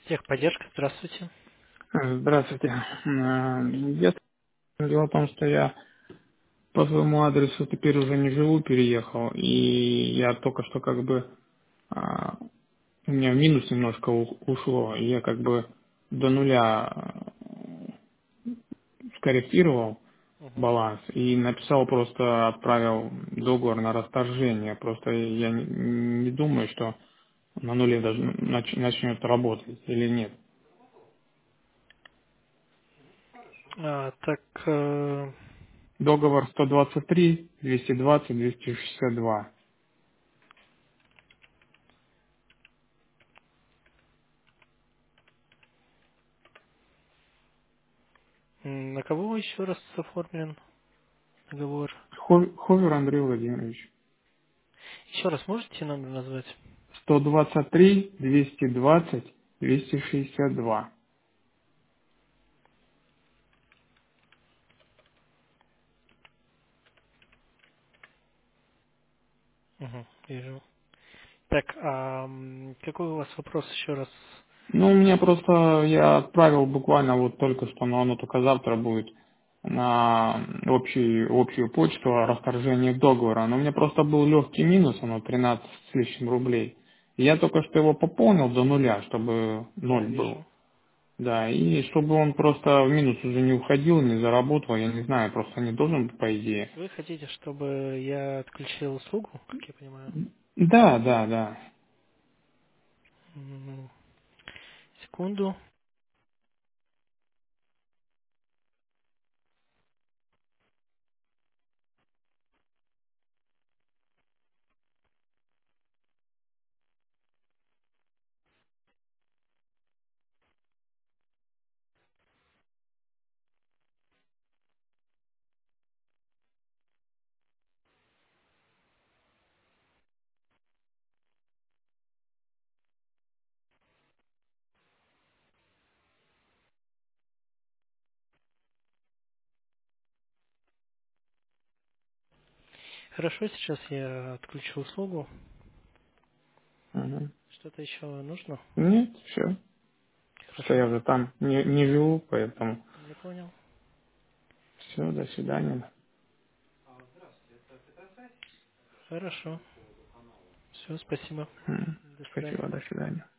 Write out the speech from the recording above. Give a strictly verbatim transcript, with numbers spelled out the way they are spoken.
Техподдержка, здравствуйте. Э, Здравствуйте. Э, Я дело в том, что я по своему адресу теперь уже не живу, переехал, и я только что как бы а, у меня в минус немножко у- ушло, и я как бы до нуля э, скорректировал Мгм. баланс и написал просто, отправил договор на расторжение. Просто я не, не думаю, что на нуле даже нач- начнет работать или нет. А, так, э, Договор сто двадцать три, двести двадцать, двести шестьдесят два. м, на кого еще раз оформлен договор? Хо- Ховер Андрей Владимирович. Еще раз можете номер назвать? сто двадцать три, двести двадцать, двести шестьдесят два. Угу, вижу. Так, а м, какой у вас вопрос еще раз? Ну, мне просто, я отправил буквально вот только что, но оно только завтра будет на общий, общую почту о расторжении договора. Но у меня просто был легкий минус, оно тринадцать с лишним рублей. И я только что его пополнил до нуля, чтобы Да, ноль был. вижу. Да, и чтобы он просто в минус уже не уходил, не заработал, я не знаю, просто не должен быть, по То идее. есть вы хотите, чтобы я отключил услугу, как я понимаю? Да, да, да. М, Секунду. Хорошо, сейчас я отключу услугу. Мгм. Что-то еще нужно? Нет, все. Что Хорошо, я уже там не, не живу, поэтому я понял. все, до свидания. Хорошо. Все, спасибо. М. До свидания. Спасибо, до свидания.